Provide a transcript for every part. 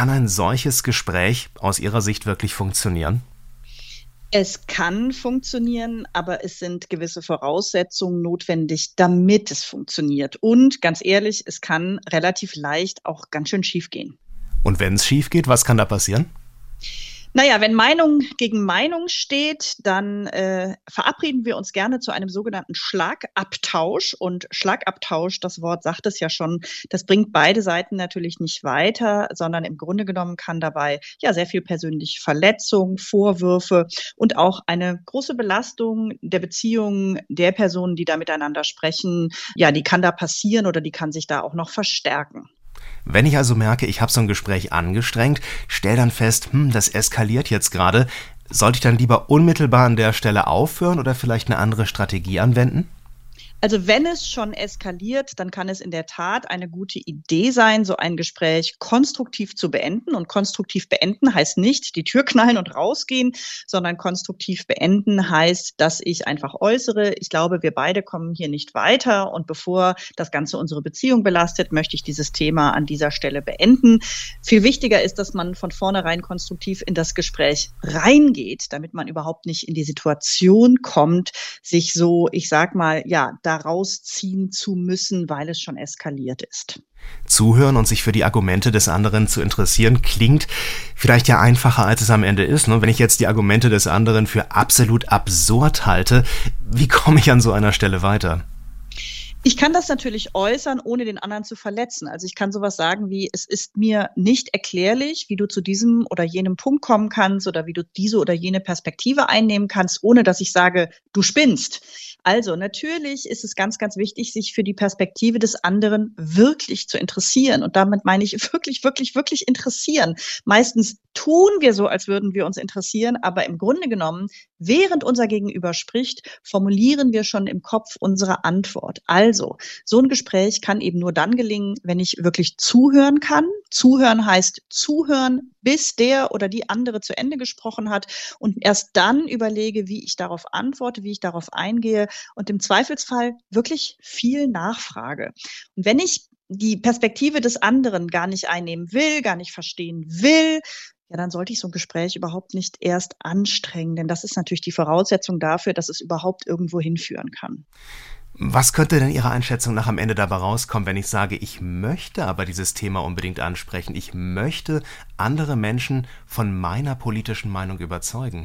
Kann ein solches Gespräch aus Ihrer Sicht wirklich funktionieren? Es kann funktionieren, aber es sind gewisse Voraussetzungen notwendig, damit es funktioniert. Und ganz ehrlich, es kann relativ leicht auch ganz schön schiefgehen. Und wenn es schief geht, was kann da passieren? Naja, wenn Meinung gegen Meinung steht, dann verabreden wir uns gerne zu einem sogenannten Schlagabtausch. Und Schlagabtausch, das Wort sagt es ja schon, das bringt beide Seiten natürlich nicht weiter, sondern im Grunde genommen kann dabei ja sehr viel persönliche Verletzung, Vorwürfe und auch eine große Belastung der Beziehungen der Personen, die da miteinander sprechen, ja, die kann da passieren oder die kann sich da auch noch verstärken. Wenn ich also merke, ich habe so ein Gespräch angestrengt, stell dann fest, das eskaliert jetzt gerade, sollte ich dann lieber unmittelbar an der Stelle aufhören oder vielleicht eine andere Strategie anwenden? Also wenn es schon eskaliert, dann kann es in der Tat eine gute Idee sein, so ein Gespräch konstruktiv zu beenden. Und konstruktiv beenden heißt nicht die Tür knallen und rausgehen, sondern konstruktiv beenden heißt, dass ich einfach äußere, ich glaube, wir beide kommen hier nicht weiter. Und bevor das Ganze unsere Beziehung belastet, möchte ich dieses Thema an dieser Stelle beenden. Viel wichtiger ist, dass man von vornherein konstruktiv in das Gespräch reingeht, damit man überhaupt nicht in die Situation kommt, sich so, ich sag mal, ja, da rausziehen zu müssen, weil es schon eskaliert ist. Zuhören und sich für die Argumente des anderen zu interessieren, klingt vielleicht ja einfacher, als es am Ende ist. Wenn ich jetzt die Argumente des anderen für absolut absurd halte, wie komme ich an so einer Stelle weiter? Ich kann das natürlich äußern, ohne den anderen zu verletzen. Also ich kann sowas sagen wie, es ist mir nicht erklärlich, wie du zu diesem oder jenem Punkt kommen kannst oder wie du diese oder jene Perspektive einnehmen kannst, ohne dass ich sage, du spinnst. Also natürlich ist es ganz, ganz wichtig, sich für die Perspektive des anderen wirklich zu interessieren. Und damit meine ich wirklich, wirklich, wirklich interessieren. Meistens tun wir so, als würden wir uns interessieren, aber im Grunde genommen, während unser Gegenüber spricht, formulieren wir schon im Kopf unsere Antwort. Also, so ein Gespräch kann eben nur dann gelingen, wenn ich wirklich zuhören kann. Zuhören heißt zuhören, bis der oder die andere zu Ende gesprochen hat und erst dann überlege, wie ich darauf antworte, wie ich darauf eingehe und im Zweifelsfall wirklich viel nachfrage. Und wenn ich die Perspektive des anderen gar nicht einnehmen will, gar nicht verstehen will, ja, dann sollte ich so ein Gespräch überhaupt nicht erst anstrengen, denn das ist natürlich die Voraussetzung dafür, dass es überhaupt irgendwo hinführen kann. Was könnte denn Ihrer Einschätzung nach am Ende dabei rauskommen, wenn ich sage, ich möchte aber dieses Thema unbedingt ansprechen, ich möchte andere Menschen von meiner politischen Meinung überzeugen?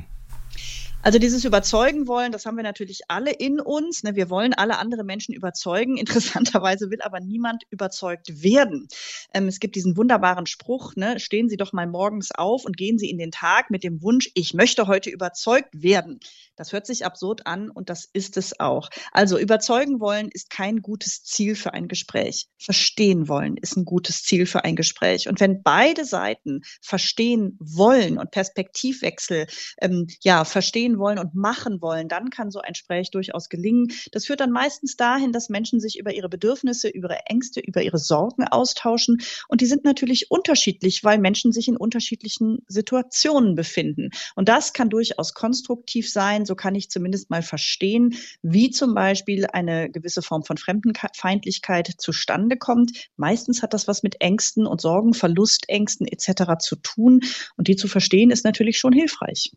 Also dieses Überzeugen wollen, das haben wir natürlich alle in uns. Ne? Wir wollen alle andere Menschen überzeugen. Interessanterweise will aber niemand überzeugt werden. Es gibt diesen wunderbaren Spruch, ne? Stehen Sie doch mal morgens auf und gehen Sie in den Tag mit dem Wunsch, ich möchte heute überzeugt werden. Das hört sich absurd an und das ist es auch. Also überzeugen wollen ist kein gutes Ziel für ein Gespräch. Verstehen wollen ist ein gutes Ziel für ein Gespräch. Und wenn beide Seiten verstehen wollen und Perspektivwechsel verstehen wollen und machen wollen, dann kann so ein Gespräch durchaus gelingen. Das führt dann meistens dahin, dass Menschen sich über ihre Bedürfnisse, über ihre Ängste, über ihre Sorgen austauschen. Und die sind natürlich unterschiedlich, weil Menschen sich in unterschiedlichen Situationen befinden. Und das kann durchaus konstruktiv sein. So kann ich zumindest mal verstehen, wie zum Beispiel eine gewisse Form von Fremdenfeindlichkeit zustande kommt. Meistens hat das was mit Ängsten und Sorgen, Verlustängsten etc. zu tun. Und die zu verstehen, ist natürlich schon hilfreich.